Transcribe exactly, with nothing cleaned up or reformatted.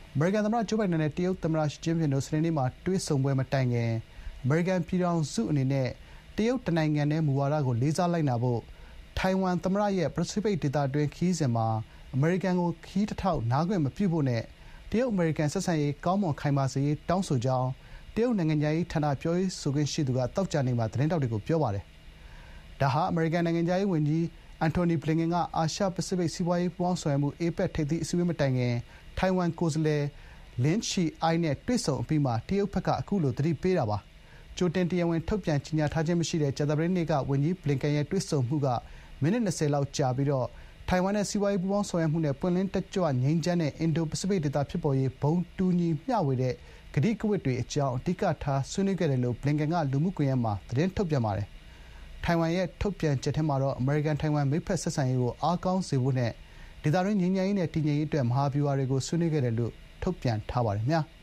အမေရိကန်သမ္မတဂျိုးဘိုင်ဒန်နဲ့တရုတ်သမ္မတရှီကျင်းဖျင်တို့စနေနေ့မှာတွေ့ဆုံပွဲမတိုင်ခင်အမေရိကန်ပြည်ထောင်စုအနေနဲ့တရုတ်တနိုင်ငံတည်းမူဝါဒကိုလေးစားလိုက်နာဖို့ထိုင်ဝမ်သမ္မတရဲ့ပစိဖိတ်ဒေသတွင်းခရီးစဉ်မှာအမေရိကန်ကိုခရီးတထောက်နားခွင့်မပြုဖို့နဲ့တရုတ်အမေရိကန်ဆက်ဆံရေးကောင်းမွန်ခိုင်မာစေရေးတောင်းဆိုကြောင်းတရုတ်နိုင်ငံခြားရေးဌာနပြောရေးဆိုခွင့်ရှိသူကသောကြာနေ့မှာသတင်းထောက်တွေကိုပြောပါတယ်။ဒါဟာအမေရိကန်နိုင်ငံခြားရေးဝန်ကြီးအန်တိုနီဘလင်ကန်ကအာရှပစိဖိတ်စီးပွားရေးပူးပေါင်းဆောင်ရွက်မှုအေပက်ထိပ်သီးအစည်းအဝေးမတိုင်ခင်ထိုင်ဝမ်ကိုယ်စားလှယ်လင်းချီအိုင်နဲ့တွေ့ဆုံအပြီးမှာတရုတ်ဘက်ကအခုလိုသတိပေးတာပါ။ကြိုတင်တရားဝင်ထုတ်ပြန်ကြေညာထားခြင်းမရှိတဲ့ကြာသပတေးနေ့ကဝန်ကြီးဘလင်ကန်ရဲ့တွေ့ဆုံမှုကမိနစ်၂၀လောက်ကြာပြီးထိုင်ဝမ်နဲ့စီးပွားရေးပူးပေါင်းဆောင်ရွက်မှုနဲ့ပွင့်လင်းတက်ကြွငြိမ်းချမ်းတဲ့အင်ဒို-ပစိဖိတ်ဒေသဖြစ်ပေါ်ရေးဘုံတူညီမျှဝေတဲ့ကတိကဝတ်တွေအကြောင်းအဓိကထားဆွေးနွေးခဲ့တယ်လို့ဘလင်ကန်ကလူမှုကွန်ရက်မှာသတင်းထုတ်ပြန်ပါတယ်။ထိုင်ဝမ်ရဲ့ထုတ်ပြန်ချက်ထဲမှာတော့အမေရိကန်-ထိုင်ဝမ်မိတ်ဖက်ဆက်ဆံရေးကိုအားကောင်းစေဖို့နဲ့ဒေသတွင်းငြိမ်းချမ်းရေးနဲ့တည်ငြိမ်ရေးအတွက်မဟာဗျူဟာတွေကိုဆွေးနွေးခဲ့တယ်လို့ထုတ်ပြန်ထားပါတယ်။